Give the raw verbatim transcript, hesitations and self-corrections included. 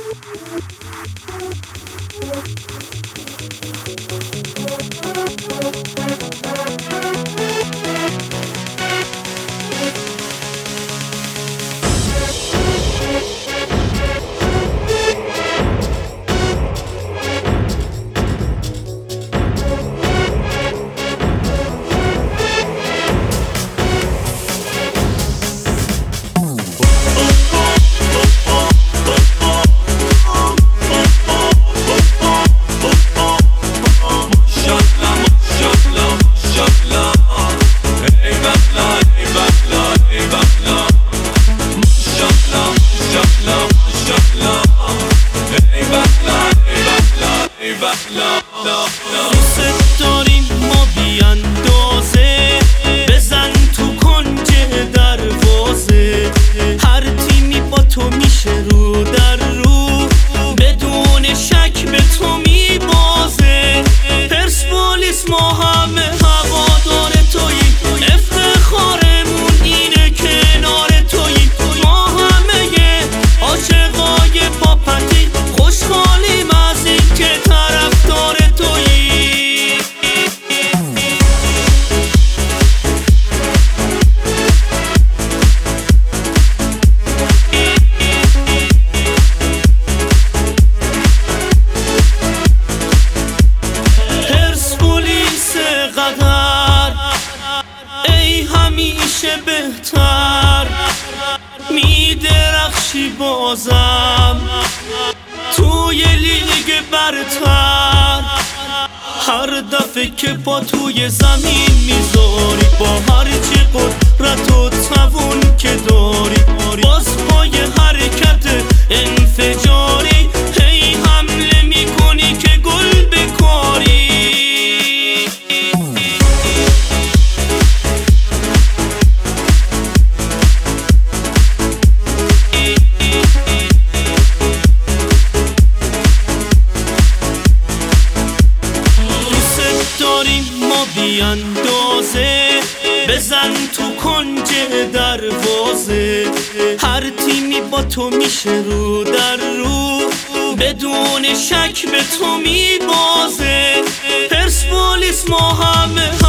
دوست داریم ما بی اندازه، بزن تو کنج دروازه، هر تیمی با تو میشه رو در رو، بدون شک به تو میبازه. پرسپولیس ما همه هوادار توییم، افتخارمون اینه کنار توییم، ما همه عاشقای پاپتی خوشحالیم از این که طرفدار تویی. پرسپولیس قطر ای همیشه بهتر، میدرخشی بازم توی لیگ برتر، هر دفعه که پا توی زمین میذاری، با هر چی قدرت و توان که داری، باز پای حرکت انفجاری هی حمله میکنی که گل بکاری. ما بی اندازه، بزن تو کنج دروازه، هر تیمی با تو میشه رو در رو، بدون شک به تو میبازه. پرسپولیس ما همه